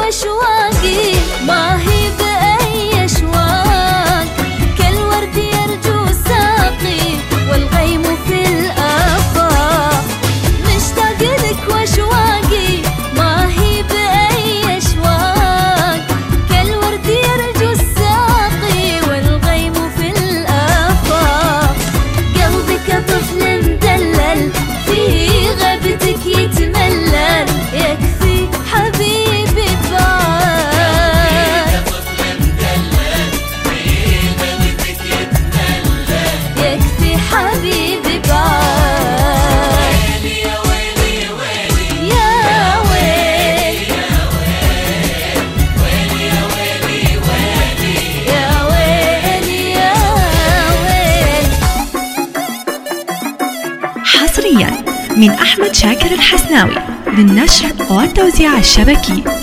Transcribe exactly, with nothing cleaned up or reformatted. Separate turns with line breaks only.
واشواقي ما هي بأي أشواق، كالورد يرجو ساقي والغيم في الآفاق. مشتاق لك واشواقي ما هي بأي أشواق، كالورد يرجو الساقي والغيم في الآفاق. قلبي كطفل مدلل في غيبتك يتملل، يكفي حبيبي بعد، يكفي حبيبي بعد. يا ويلي يا ويلي يا ويلي يا ويلي يا ويلي يا ويلي.
حصريا من أحمد شاكر الحسناوي للنشر والتوزيع الشبكي.